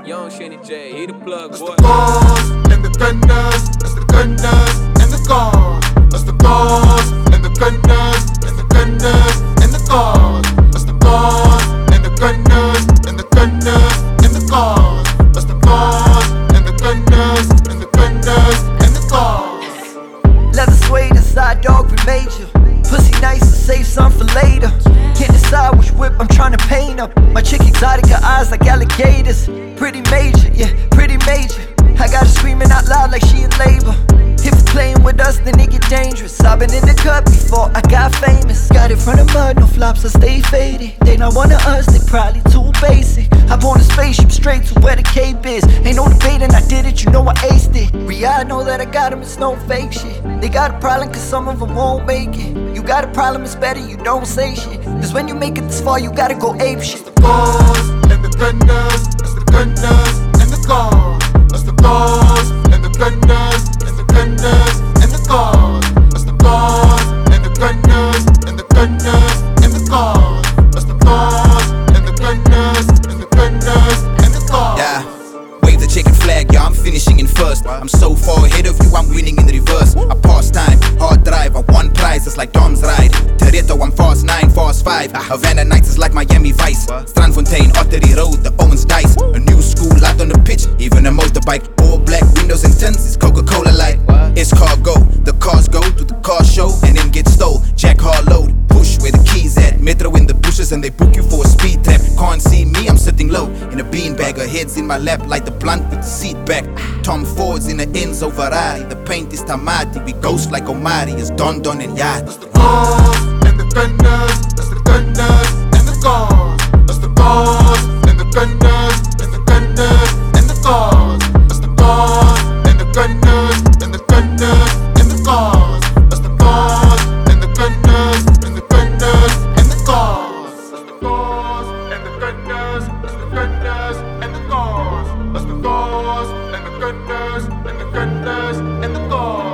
Young Shanny J, he the plug, That's boy. the cars and the gunners, that's the gunners and the cars. That's the cars and the gunners and the gunners and the cars. That's the cars and the gunners and the gunners and the cars. That's the cars and the gunners and the gunners and the cars. Leather suede inside dog we major. Pussy nice to save some for later. Can't decide which whip I'm trying to paint up. My chick exotic, got eyes like alligators. Pretty major, yeah, pretty major. I got her screaming out loud like she in labor. If you playing with us, then it get dangerous. I've been in the cut before I got famous. Got it from the mud, no flops, I stay faded. They not one of us, they probably too basic. Hop on a spaceship straight to where the cape is. Ain't no debating, I did it, you know I aced it. Riyadh know that I got them, it's no fake shit. They got a problem cause some of them won't make it. You got a problem, it's better you don't say shit. Cause when you make it this far, you gotta go ape shit. That's the cars and the gunners, that's the gunners and the cars. That's the cars and the gunners and the gunners and the cars. That's the cars and the gunners and the gunners and the cars. That's the cars and the gunners and the gunners and the cars. Yeah, wave the chicken flag, yeah, I'm finishing in first. I'm so far ahead of you, I'm winning in reverse. I pass time, hard drive, I won prizes like Dom's ride. Toretto, I'm fast 9, fast 5. Havana Nights is like Miami Vice. Strandfontein, Ottery Road, the Owens Dice. A new school out on the pitch, even a motorbike. All black windows and tints, it's Coca-Cola Light. It's cargo, the cars go to the car show and then get stole. Jack Harlow, push where the keys at. Metro in the bushes and they book you for a speed trap. Can't see me, I'm sitting low in a beanbag. Her head's in my lap like the blunt with the seat back. Tom Ford's in the Enzo Ferrari. The paint is Tamati, we ghost like Omari. It's Don Don and Yadi. That's the cars and the gunners, that's the gunners and the cars. That's the cars and the gunners and the gunners and the cars. That's the cars and the gunners and the gunners and the cars. That's the cars and the gunners and the gunners and the cars. That's the cars and the gunners, that's the gunners and the cars. That's the cars and the gunners and the gunners and the cars.